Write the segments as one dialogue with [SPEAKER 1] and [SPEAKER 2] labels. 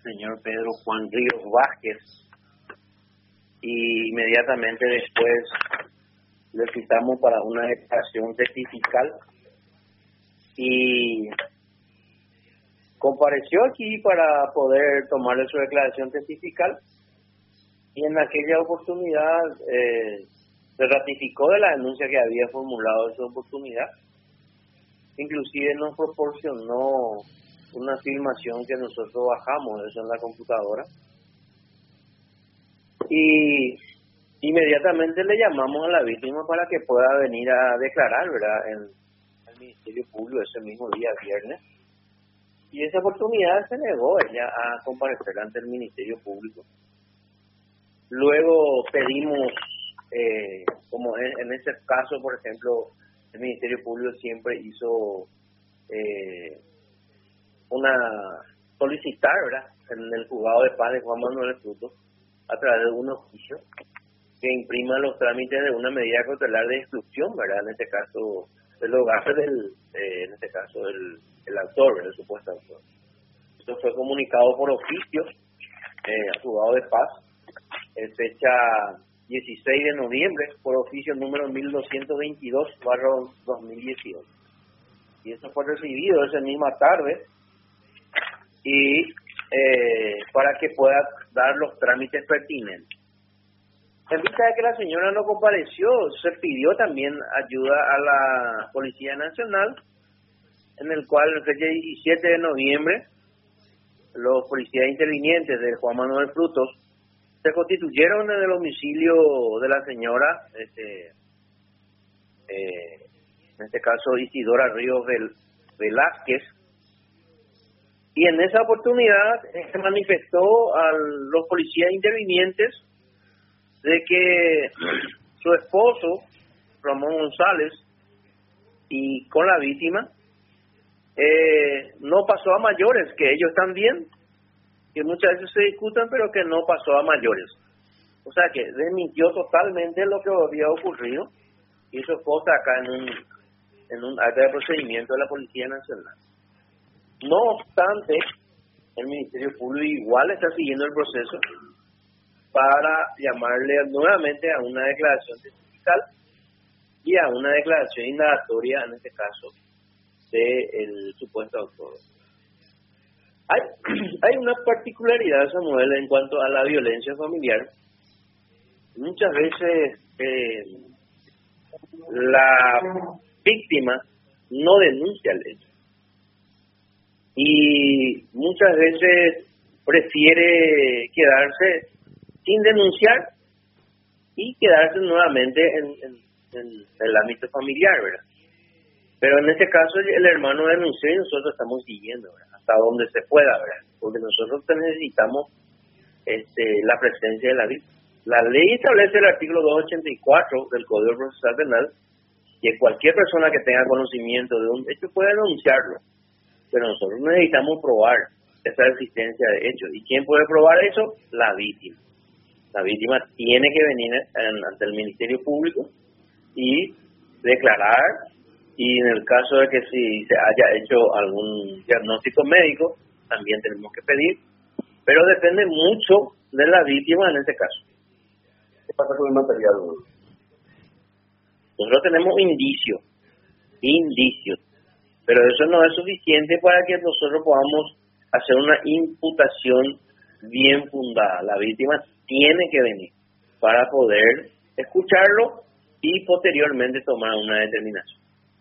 [SPEAKER 1] señor Pedro Juan Ríos Vázquez, y inmediatamente después le citamos para una declaración testifical y compareció aquí para poder tomarle su declaración testifical, y en aquella oportunidad se ratificó de la denuncia que había formulado en su oportunidad. Inclusive nos proporcionó una filmación que nosotros bajamos eso en la computadora, y inmediatamente le llamamos a la víctima para que pueda venir a declarar, ¿verdad?, en el Ministerio Público ese mismo día, viernes, y esa oportunidad se negó ella a comparecer ante el Ministerio Público. Luego pedimos, como en este caso, por ejemplo, el Ministerio Público siempre hizo solicitar, ¿verdad?, en el juzgado de paz de Juan Manuel Frutos, a través de un oficio que imprima los trámites de una medida cautelar de exclusión, ¿verdad?, en este caso del hogar el autor, el supuesto autor. Esto fue comunicado por oficio al juzgado de paz, fecha 16 de noviembre, por oficio número 1222/2018. Y eso fue recibido esa misma tarde, y para que pueda dar los trámites pertinentes. En vista de que la señora no compareció, se pidió también ayuda a la Policía Nacional, en el cual el fecha 17 de noviembre los policías intervinientes de Juan Manuel Frutos se constituyeron en el domicilio de la señora, en este caso Isidora Ríos Velázquez, y en esa oportunidad se manifestó a los policías intervinientes de que su esposo, Ramón González, y con la víctima, no pasó a mayores, que ellos están bien, que muchas veces se discutan, pero que no pasó a mayores. O sea que desmintió totalmente lo que había ocurrido, y eso consta acá en un acta de procedimiento de la Policía Nacional. No obstante, el Ministerio Público igual está siguiendo el proceso para llamarle nuevamente a una declaración testifical y a una declaración indagatoria, en este caso, del supuesto autor. Hay una particularidad, Samuel, en cuanto a la violencia familiar. Muchas veces la víctima no denuncia el hecho, y muchas veces prefiere quedarse sin denunciar y quedarse nuevamente en el ámbito familiar, ¿verdad? Pero en este caso el hermano denunció y nosotros estamos siguiendo, ¿verdad?, hasta donde se pueda, ¿verdad?, porque nosotros necesitamos la presencia de la víctima. La ley establece el artículo 284 del Código Procesal Penal, que cualquier persona que tenga conocimiento de un hecho puede denunciarlo, pero nosotros necesitamos probar esa existencia de hechos. ¿Y quién puede probar eso? La víctima. La víctima tiene que venir ante el Ministerio Público y declarar, y en el caso de que si se haya hecho algún diagnóstico médico, también tenemos que pedir, pero depende mucho de la víctima en este caso.
[SPEAKER 2] ¿Qué pasa con el material?
[SPEAKER 1] Nosotros tenemos indicios, pero eso no es suficiente para que nosotros podamos hacer una imputación bien fundada. La víctima tiene que venir para poder escucharlo y posteriormente tomar una determinación.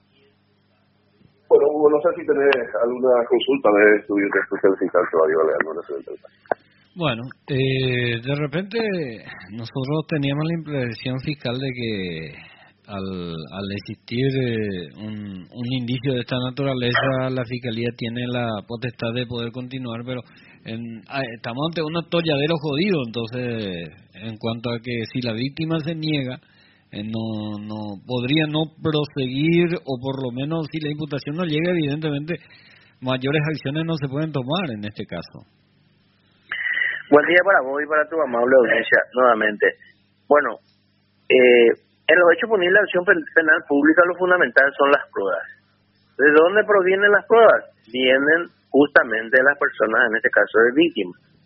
[SPEAKER 2] Bueno, Hugo, no sé si tenés alguna consulta de estudio de especial fiscal todavía, no sé.
[SPEAKER 3] Bueno, de repente nosotros teníamos la impresión fiscal de que al existir un indicio de esta naturaleza, la Fiscalía tiene la potestad de poder continuar, pero estamos ante un atolladero jodido. Entonces, en cuanto a que si la víctima se niega, no podría no proseguir, o por lo menos si la imputación no llega, evidentemente mayores acciones no se pueden tomar en este caso.
[SPEAKER 1] Buen día para vos y para tu amable audiencia nuevamente. Bueno, en los hechos punibles de la acción penal pública lo fundamental son las pruebas. ¿De dónde provienen las pruebas? Vienen justamente de las personas, en este caso de víctimas.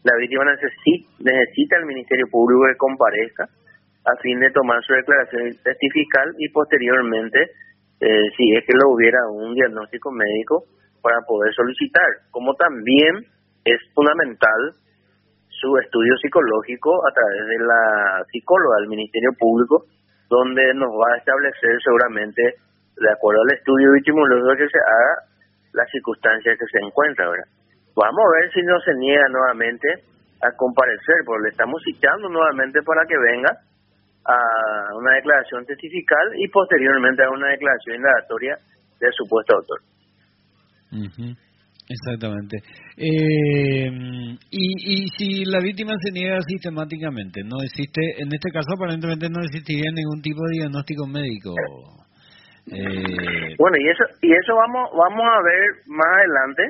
[SPEAKER 1] La víctima necesita al Ministerio Público que comparezca a fin de tomar su declaración testifical y posteriormente, si es que lo hubiera, un diagnóstico médico para poder solicitar. Como también es fundamental su estudio psicológico a través de la psicóloga del Ministerio Público, donde nos va a establecer seguramente, de acuerdo al estudio victimológico que se haga, las circunstancias que se encuentra, ¿verdad? Vamos a ver si no se niega nuevamente a comparecer, porque le estamos citando nuevamente para que venga a una declaración testifical y posteriormente a una declaración indagatoria del supuesto autor.
[SPEAKER 3] Uh-huh. Exactamente. Y si la víctima se niega sistemáticamente, no existe, en este caso aparentemente no existiría ningún tipo de diagnóstico médico.
[SPEAKER 1] Bueno, y eso vamos a ver más adelante,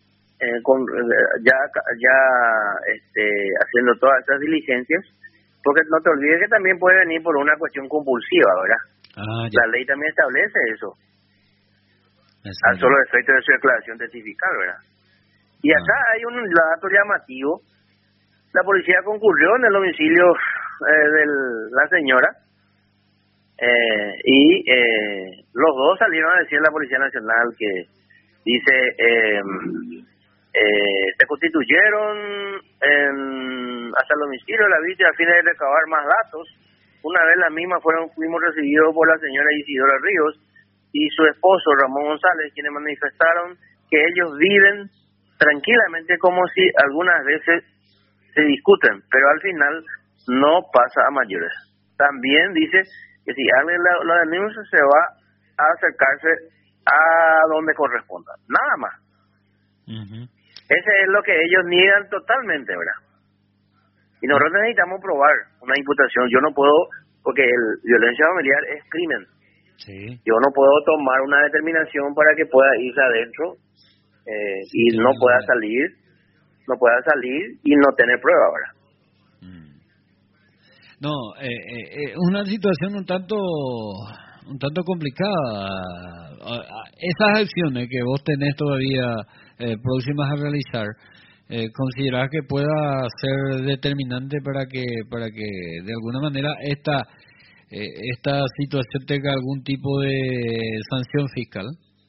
[SPEAKER 1] haciendo todas esas diligencias, porque no te olvides que también puede venir por una cuestión compulsiva, ¿verdad? La ley también establece eso, al solo efecto de su declaración testifical, ¿verdad? Y acá hay un dato llamativo. La policía concurrió en el domicilio de la señora, y los dos salieron a decir a la Policía Nacional que dice se constituyeron hasta el domicilio de la víctima a fin de recabar más datos. Una vez las mismas fuimos recibidos por la señora Isidora Ríos y su esposo Ramón González, quienes manifestaron que ellos viven tranquilamente, como si algunas veces se discuten, pero al final no pasa a mayores. También dice que si alguien lo denuncia, se va a acercarse a donde corresponda, nada más. Uh-huh. Ese es lo que ellos niegan totalmente, ¿verdad? Y nosotros necesitamos probar una imputación. Yo no puedo, porque violencia familiar es crimen.
[SPEAKER 3] Sí.
[SPEAKER 1] Yo no puedo tomar una determinación para que pueda irse adentro y no pueda salir y no tener prueba, ¿verdad?
[SPEAKER 3] No, una situación un tanto complicada. Esas acciones que vos tenés todavía próximas a realizar, ¿considerás que pueda ser determinante para que de alguna manera esta situación tenga algún tipo de sanción fiscal?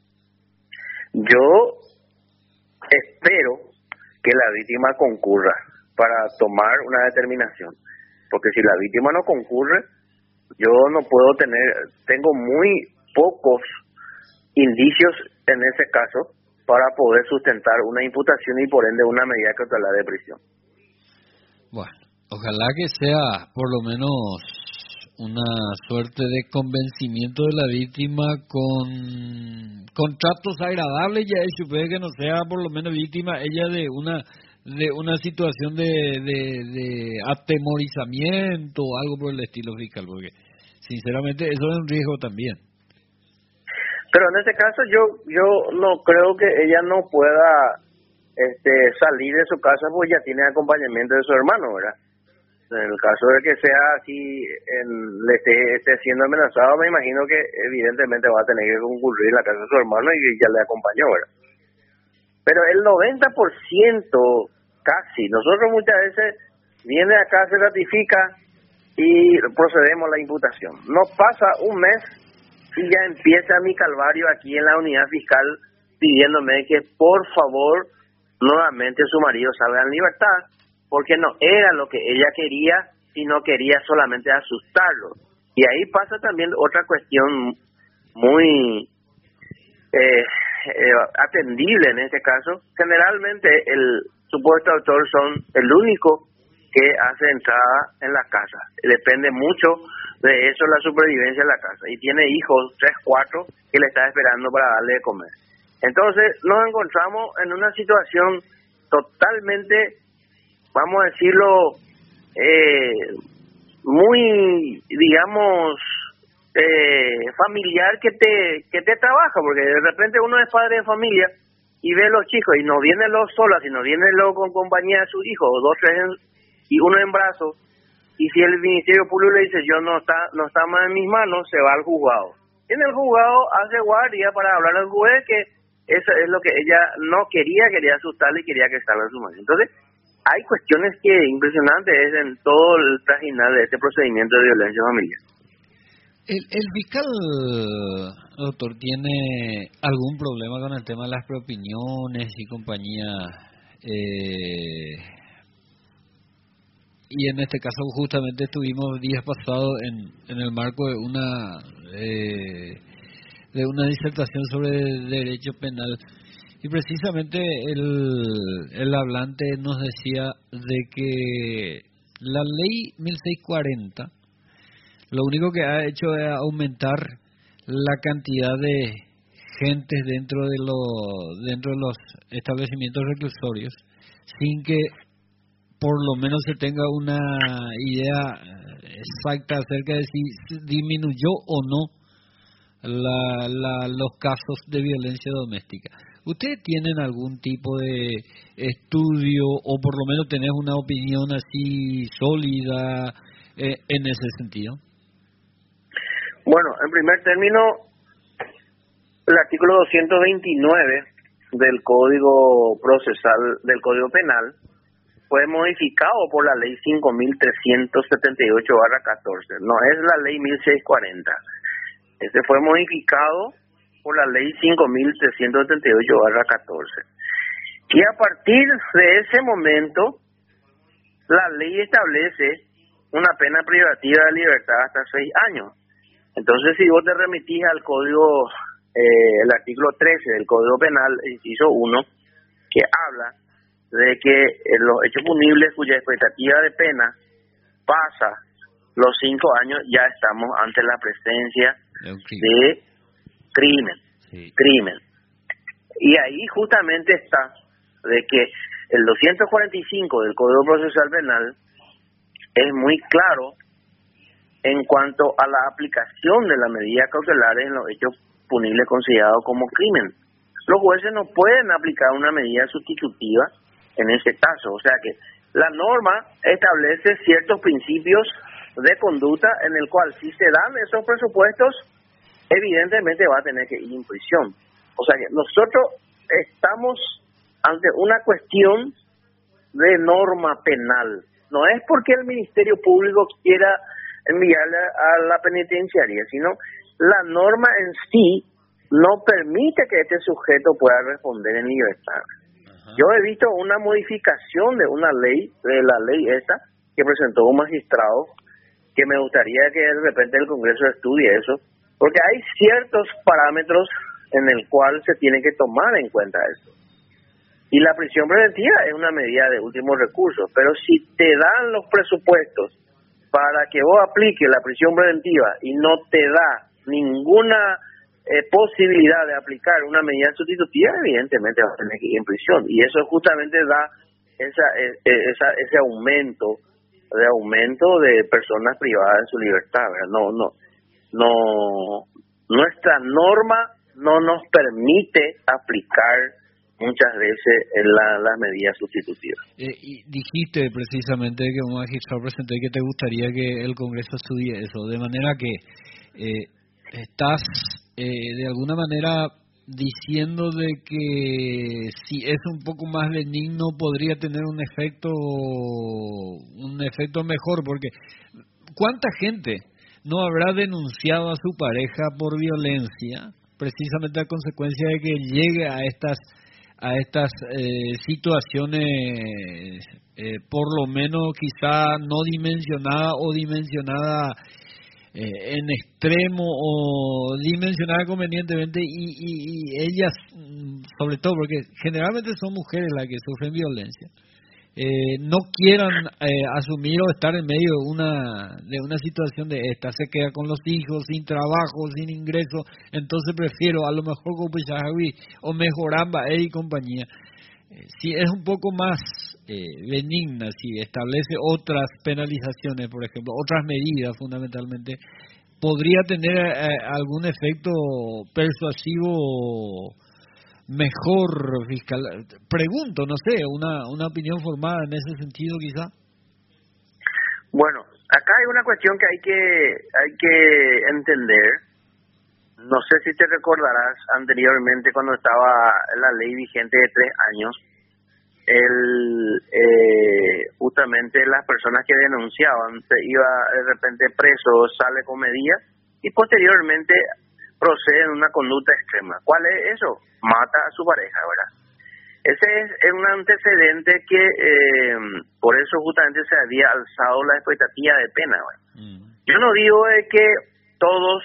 [SPEAKER 1] Yo espero que la víctima concurra para tomar una determinación, porque si la víctima no concurre, yo no puedo tengo muy pocos indicios en ese caso para poder sustentar una imputación y por ende una medida cautelar de prisión.
[SPEAKER 3] Bueno, ojalá que sea por lo menos una suerte de convencimiento de la víctima con tratos agradables, ya hecho, puede que no sea por lo menos víctima ella de una situación de atemorizamiento o algo por el estilo fiscal, porque sinceramente eso es un riesgo también.
[SPEAKER 1] Pero en este caso yo no creo que ella no pueda salir de su casa, pues ya tiene acompañamiento de su hermano, ¿verdad? En el caso de que sea así, le esté siendo amenazado, me imagino que evidentemente va a tener que concurrir en la casa de su hermano y ya le acompañó, ¿verdad? Pero el 90% casi, nosotros muchas veces viene acá, se ratifica y procedemos a la imputación. No pasa un mes y ya empieza mi calvario aquí en la unidad fiscal pidiéndome que por favor nuevamente su marido salga en libertad, porque no era lo que ella quería, sino quería solamente asustarlo. Y ahí pasa también otra cuestión muy atendible en este caso. Generalmente el supuesto autor son el único que hace entrada en la casa. Depende mucho de eso la supervivencia en la casa. Y tiene hijos, 3, 4, que le está esperando para darle de comer. Entonces nos encontramos en una situación totalmente, vamos a decirlo, muy, digamos, familiar que te trabaja, porque de repente uno es padre de familia y ve a los chicos y no viene los solos, sino viene los con compañía de sus hijos, 2, 3 y uno en brazos, y si el Ministerio Público le dice yo no está más en mis manos, se va al juzgado. En el juzgado hace guardia para hablar al juez que eso es lo que ella no quería asustarle y quería que salga su mano. Entonces hay cuestiones que impresionantes es en todo el trajinar de este procedimiento de violencia familiar.
[SPEAKER 3] El fiscal, doctor, ¿tiene algún problema con el tema de las preopiniones y compañía? Y en este caso justamente estuvimos días pasados en el marco de una disertación sobre derecho penal, y precisamente el hablante nos decía de que la ley 1640 lo único que ha hecho es aumentar la cantidad de gentes dentro de los establecimientos reclusorios, sin que por lo menos se tenga una idea exacta acerca de si disminuyó o no los casos de violencia doméstica. ¿Ustedes tienen algún tipo de estudio o por lo menos tenés una opinión así sólida en ese sentido?
[SPEAKER 1] Bueno, en primer término, el artículo 229 del Código Procesal, del Código Penal, fue modificado por la Ley 5.378/14. No es la Ley 1640. Este fue modificado por la Ley 5.378/14. Y a partir de ese momento, la ley establece una pena privativa de libertad hasta 6 años. Entonces, si vos te remitís al código, el artículo 13 del Código Penal, inciso 1, que habla de que los hechos punibles cuya expectativa de pena pasa los 5 años, ya estamos ante la presencia de crimen. Sí. Crimen. Y ahí justamente está de que el 245 del Código Procesal Penal es muy claro en cuanto a la aplicación de la medida cautelar en los hechos punibles considerados como crimen. Los jueces no pueden aplicar una medida sustitutiva en ese caso. O sea que la norma establece ciertos principios de conducta en el cual si se dan esos presupuestos, evidentemente va a tener que ir en prisión. O sea que nosotros estamos ante una cuestión de norma penal. No es porque el Ministerio Público quiera enviarle a la penitenciaría, sino la norma en sí no permite que este sujeto pueda responder en libertad. Ajá. Yo he visto una modificación de una ley, de la ley esta, que presentó un magistrado, que me gustaría que de repente el Congreso estudie eso, porque hay ciertos parámetros en el cual se tiene que tomar en cuenta eso. Y la prisión preventiva es una medida de último recurso, pero si te dan los presupuestos para que vos apliques la prisión preventiva y no te da ninguna posibilidad de aplicar una medida sustitutiva, evidentemente vas a tener que ir en prisión. Y eso justamente da ese aumento de personas privadas de su libertad, ¿verdad? Nuestra norma no nos permite aplicar muchas veces las medidas sustitutivas.
[SPEAKER 3] Y dijiste precisamente que un magistrado presentó que te gustaría que el Congreso estudie eso, de manera que estás de alguna manera diciendo de que si es un poco más benigno podría tener un efecto mejor, porque ¿cuánta gente no habrá denunciado a su pareja por violencia precisamente a consecuencia de que llegue a estas situaciones por lo menos quizá no dimensionada o dimensionada en extremo o dimensionada convenientemente y ellas sobre todo porque generalmente son mujeres las que sufren violencia no quieran asumir o estar en medio de una situación de esta, se queda con los hijos sin trabajo, sin ingreso, entonces prefiero a lo mejor con Pichajaví o Mejoramba y compañía. Si es un poco más benigna, si establece otras penalizaciones, por ejemplo, otras medidas fundamentalmente, podría tener algún efecto persuasivo mejor, fiscal. Pregunto, no sé, una opinión formada en ese sentido quizá.
[SPEAKER 1] Bueno, acá hay una cuestión que hay que entender. No sé si te recordarás anteriormente cuando estaba la ley vigente de 3 años, justamente las personas que denunciaban, se iba de repente preso, sale con medidas y posteriormente procede en una conducta extrema. ¿Cuál es eso? Mata a su pareja, ¿verdad? Ese es un antecedente que por eso justamente se había alzado la expectativa de pena, ¿verdad? Yo no digo de que todos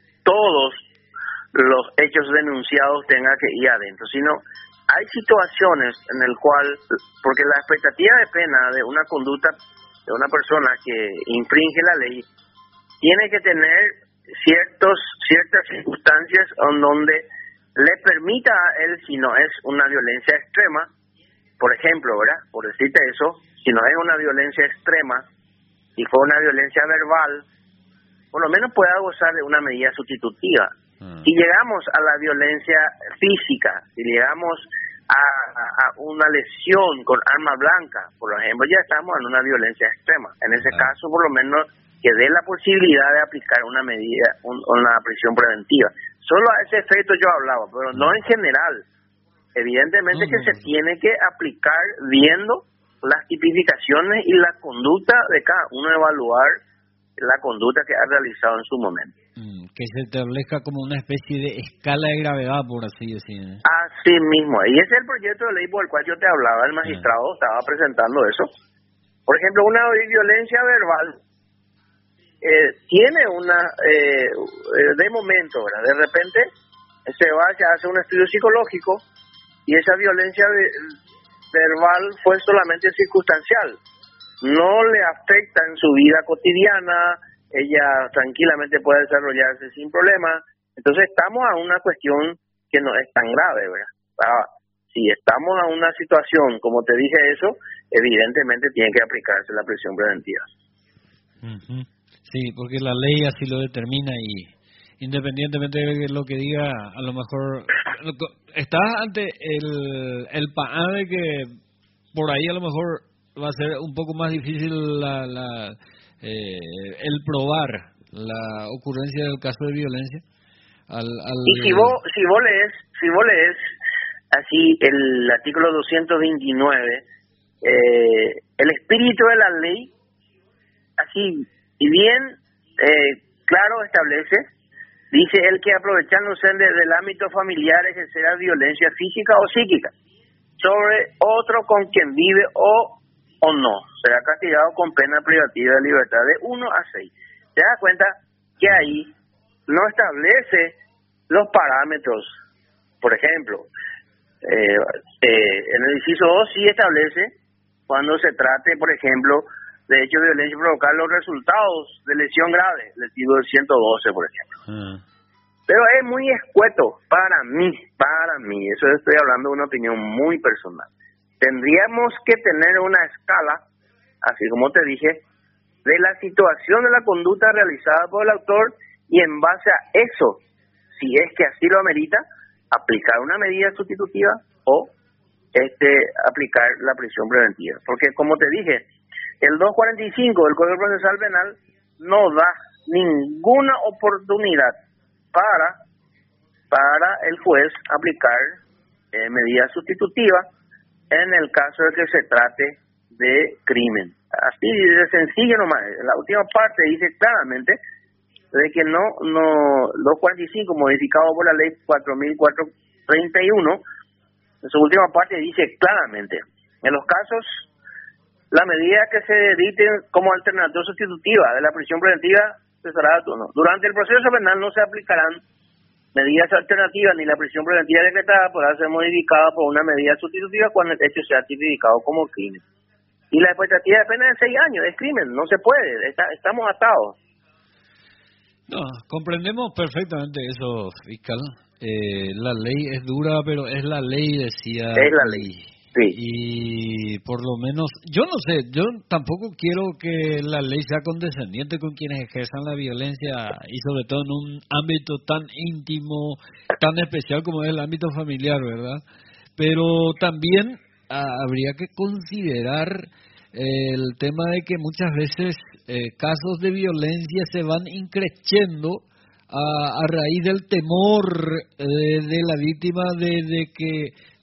[SPEAKER 1] los hechos denunciados tengan que ir adentro, sino hay situaciones en el cual, porque la expectativa de pena de una conducta de una persona que infringe la ley tiene que tener ciertas circunstancias en donde le permita a él, si no es una violencia extrema, por ejemplo, ¿verdad? Por decirte eso, si no es una violencia extrema y fue una violencia verbal, por lo menos pueda gozar de una medida sustitutiva. Si llegamos a la violencia física, si llegamos a una lesión con arma blanca, por ejemplo, ya estamos en una violencia extrema. En ese caso, por lo menos, que dé la posibilidad de aplicar una medida, una prisión preventiva. Solo a ese efecto yo hablaba, pero no en general. Evidentemente que se tiene que aplicar viendo las tipificaciones y la conducta de cada uno, evaluar la conducta que ha realizado en su momento.
[SPEAKER 3] Que se establezca como una especie de escala de gravedad, por así decir.
[SPEAKER 1] Así mismo. Y ese es el proyecto de ley por el cual yo te hablaba. El magistrado estaba presentando eso. Por ejemplo, una violencia verbal tiene una... de momento, ¿verdad? De repente se hace un estudio psicológico y esa violencia verbal fue solamente circunstancial. No le afecta en su vida cotidiana, ella tranquilamente puede desarrollarse sin problema. Entonces estamos a una cuestión que no es tan grave, ¿verdad? Si estamos a una situación, como te dije eso, evidentemente tiene que aplicarse la prisión preventiva.
[SPEAKER 3] Sí, porque la ley así lo determina y independientemente de lo que diga, a lo mejor estás ante el PAA de que por ahí a lo mejor va a ser un poco más difícil el probar la ocurrencia del caso de violencia.
[SPEAKER 1] Y si vos lees así el artículo 229, el espíritu de la ley, así y bien claro establece, dice el que aprovechándose del ámbito familiar ejercerá violencia física o psíquica sobre otro con quien vive o no, será castigado con pena privativa de libertad de 1 a 6. ¿Te das cuenta que ahí no establece los parámetros? Por ejemplo, en el inciso 2 sí establece cuando se trate, por ejemplo, de hecho de violencia provocar los resultados de lesión grave, del artículo 112, por ejemplo. Pero es muy escueto para mí, eso estoy hablando de una opinión muy personal. Tendríamos que tener una escala, así como te dije, de la situación de la conducta realizada por el autor y en base a eso, si es que así lo amerita, aplicar una medida sustitutiva o aplicar la prisión preventiva. Porque como te dije, el 245 del Código Procesal Penal no da ninguna oportunidad para el juez aplicar medidas sustitutivas en el caso de que se trate de crimen. Así de sencillo nomás. La última parte dice claramente de que no 245 modificado por la ley 4.431, en su última parte dice claramente, en los casos, la medida que se dicten como alternativa sustitutiva de la prisión preventiva cesará de turno. Durante el proceso penal no se aplicarán medidas alternativas ni la prisión preventiva decretada podrá ser modificada por una medida sustitutiva cuando el hecho sea tipificado como crimen. Y la expectativa de pena de 6 años es crimen, no se puede, estamos atados.
[SPEAKER 3] No, comprendemos perfectamente eso, fiscal. La ley es dura, pero es la ley, decía.
[SPEAKER 1] Es la ley, sí.
[SPEAKER 3] Y por lo menos, yo no sé, yo tampoco quiero que la ley sea condescendiente con quienes ejerzan la violencia y sobre todo en un ámbito tan íntimo, tan especial como es el ámbito familiar, ¿verdad? Pero también habría que considerar el tema de que muchas veces casos de violencia se van increciendo a raíz del temor de la víctima de que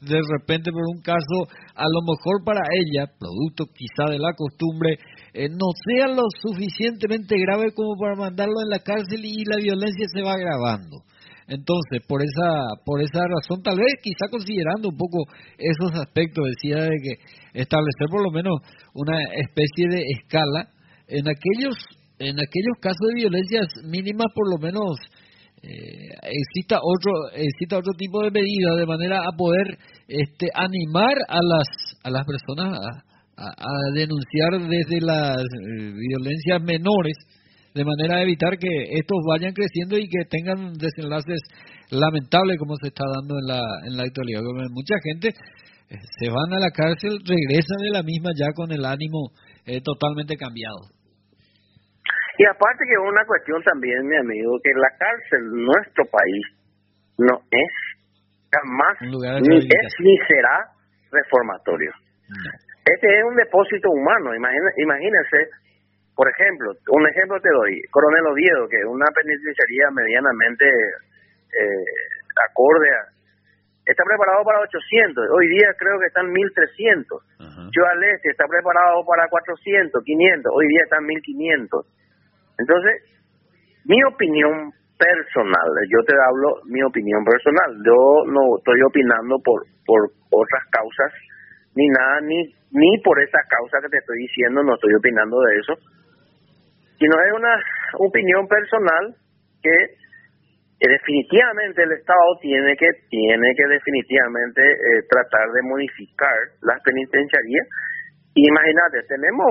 [SPEAKER 3] de repente por un caso, a lo mejor para ella, producto quizá de la costumbre, no sea lo suficientemente grave como para mandarlo en la cárcel y la violencia se va agravando. Entonces, por esa razón, tal vez quizá considerando un poco esos aspectos, decía de que establecer por lo menos una especie de escala en aquellos casos de violencias mínimas, por lo menos exista otro tipo de medida de manera a poder animar a las personas a denunciar desde las violencias menores, de manera a evitar que estos vayan creciendo y que tengan desenlaces lamentables como se está dando en la actualidad. Mucha gente se van a la cárcel, regresan de la misma ya con el ánimo totalmente cambiado.
[SPEAKER 1] Y aparte que es una cuestión también, mi amigo, que la cárcel, nuestro país, no es jamás, ni es ni será reformatorio. No. Este es un depósito humano. Imagínense, por ejemplo, un ejemplo te doy, Coronel Oviedo, que es una penitenciaría medianamente acorde a, está preparado para 800, hoy día creo que están 1300. Ciudad del Este está preparado para 400, 500, hoy día están 1500. Entonces, mi opinión personal, yo te hablo mi opinión personal, yo no estoy opinando por otras causas, ni nada, ni por esa causa que te estoy diciendo, no estoy opinando de eso, sino es una opinión personal que definitivamente el Estado tiene que definitivamente tratar de modificar las penitenciarías. Y imagínate, tenemos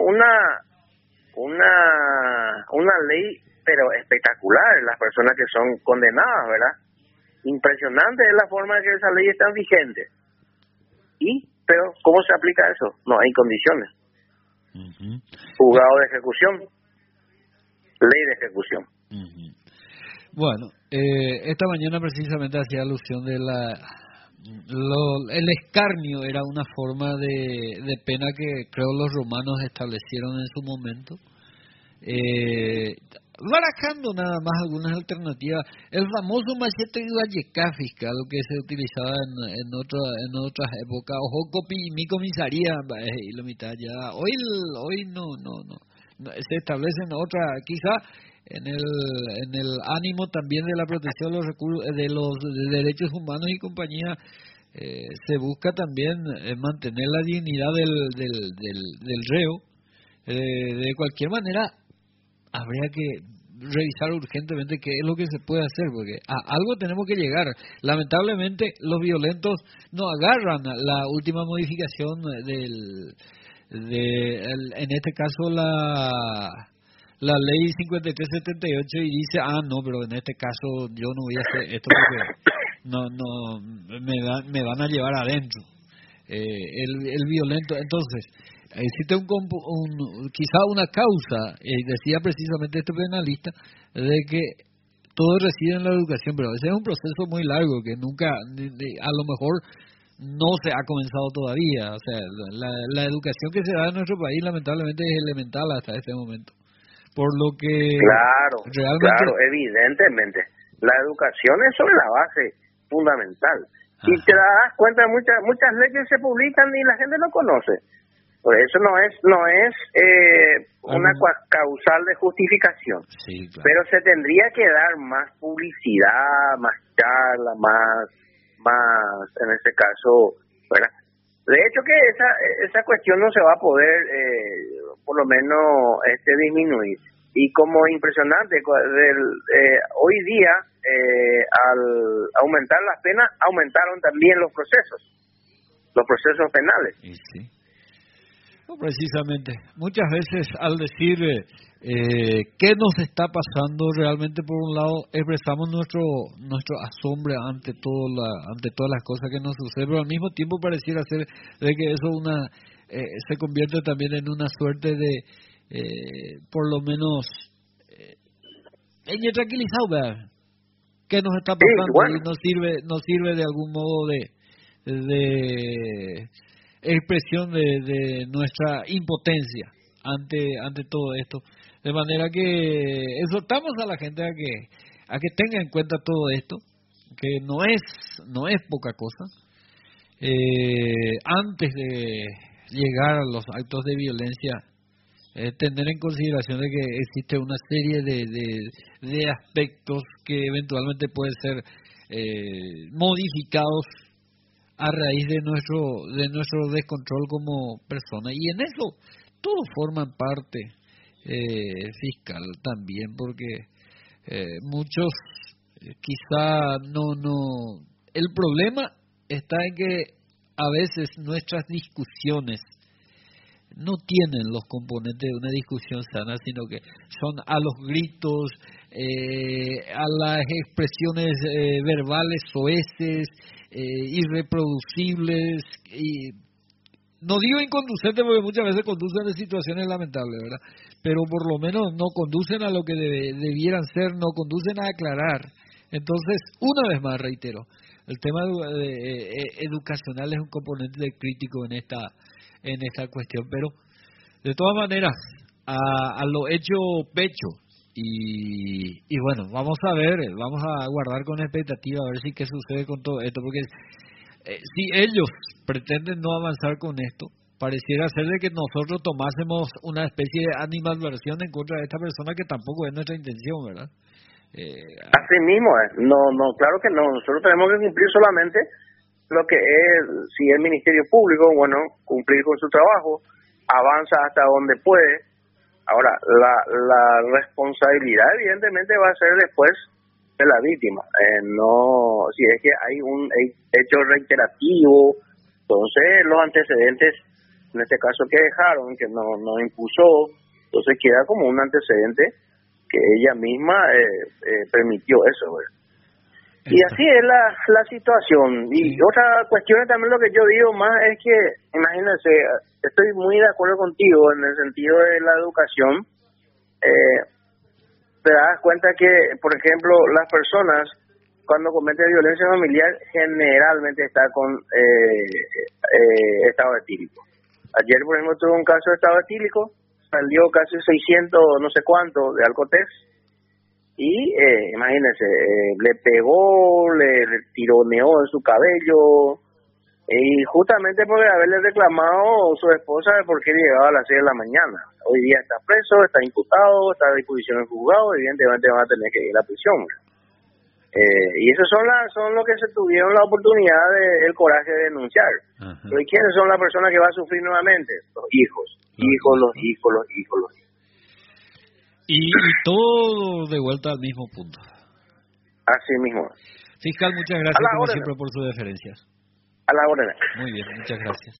[SPEAKER 1] una ley pero espectacular, las personas que son condenadas, ¿verdad? Impresionante es la forma en que esa ley está vigente. Pero ¿cómo se aplica eso? No hay condiciones. Juzgado de ejecución, ley de ejecución.
[SPEAKER 3] Bueno, esta mañana precisamente hacía alusión de el escarnio era una forma de pena que creo los romanos establecieron en su momento, barajando nada más algunas alternativas. El famoso machete Vallecá fiscal, que se utilizaba en otras épocas, ojo mi comisaría y la mitad ya hoy no se establecen otra, quizá en el ánimo también de la protección de los recursos, de los derechos humanos y compañía. Se busca también mantener la dignidad del reo. De cualquier manera, habría que revisar urgentemente qué es lo que se puede hacer, porque a algo tenemos que llegar. Lamentablemente, los violentos no agarran la última modificación en este caso la ley 5378 y dice, no, pero en este caso yo no voy a hacer esto porque no me van a llevar adentro. El violento, entonces existe quizá una causa, decía precisamente este penalista, de que todo reside en la educación, pero ese es un proceso muy largo que nunca, a lo mejor no se ha comenzado todavía. O sea, la educación que se da en nuestro país lamentablemente es elemental hasta este momento, por lo que
[SPEAKER 1] claro, evidentemente la educación es sobre la base fundamental. Y te das cuenta, muchas leyes se publican y la gente no conoce. Por eso no es una causal de justificación.
[SPEAKER 3] Sí, claro.
[SPEAKER 1] Pero se tendría que dar más publicidad, más charla, más en este caso, ¿verdad? De hecho que esa cuestión no se va a poder por lo menos disminuir. Y como impresionante, hoy día al aumentar las penas, aumentaron también los procesos penales.
[SPEAKER 3] Sí. No, precisamente, muchas veces al decir qué nos está pasando, realmente por un lado expresamos nuestro asombro ante todas las cosas que nos suceden, pero al mismo tiempo pareciera ser de que eso se convierte también en una suerte de por lo menos tranquilizado, ¿verdad? ¿Qué nos está pasando?
[SPEAKER 1] Sí, bueno.
[SPEAKER 3] Y nos sirve de algún modo de expresión de nuestra impotencia ante todo esto, de manera que exhortamos a la gente a que tenga en cuenta todo esto, que no es poca cosa, antes de llegar a los actos de violencia, tener en consideración de que existe una serie de aspectos que eventualmente pueden ser modificados a raíz de nuestro descontrol como persona, y en eso todos forman parte, fiscal, también, porque muchos quizá no el problema está en que a veces nuestras discusiones no tienen los componentes de una discusión sana, sino que son a los gritos, a las expresiones verbales soeces, irreproducibles, y no digo inconducentes porque muchas veces conducen a situaciones lamentables, ¿verdad? Pero por lo menos no conducen a lo que debieran ser, no conducen a aclarar. Entonces, una vez más reitero, el tema educacional es un componente crítico en esta cuestión, pero de todas maneras, a lo hecho pecho, y bueno, vamos a ver, vamos a guardar con expectativa a ver si qué sucede con todo esto, porque si ellos pretenden no avanzar con esto, pareciera ser de que nosotros tomásemos una especie de animadversión en contra de esta persona, que tampoco es nuestra intención, ¿verdad?
[SPEAKER 1] Así mismo es. No, claro que no. Nosotros tenemos que cumplir solamente lo que es, si el Ministerio Público, bueno, cumplir con su trabajo, avanza hasta donde puede. Ahora, la responsabilidad evidentemente va a ser después de la víctima. No, si es que hay un hecho reiterativo, entonces los antecedentes, en este caso que dejaron, que no impuso, entonces queda como un antecedente que ella misma permitió eso, ¿verdad? Y así es la situación. Y otra cuestión también, lo que yo digo más es que, imagínense, estoy muy de acuerdo contigo en el sentido de la educación. Te das cuenta que, por ejemplo, las personas cuando cometen violencia familiar generalmente está con estado etílico. Ayer, por ejemplo, tuve un caso de estado etílico, salió casi 600 no sé cuánto de Alcotés, y imagínense, le pegó, le tironeó en su cabello, y justamente por haberle reclamado su esposa de por qué llegaba a las 6 de la mañana. Hoy día está preso, está imputado, está a disposición del juzgado, evidentemente van a tener que ir a la prisión. Y esos son los que se tuvieron la oportunidad el coraje de denunciar.
[SPEAKER 3] Ajá.
[SPEAKER 1] ¿Y quiénes son las personas que van a sufrir nuevamente? Los hijos. Los hijos.
[SPEAKER 3] Y todo de vuelta al mismo punto.
[SPEAKER 1] Así mismo.
[SPEAKER 3] Fiscal, muchas gracias como siempre por sus deferencias.
[SPEAKER 1] A la orden.
[SPEAKER 3] Muy bien, muchas gracias.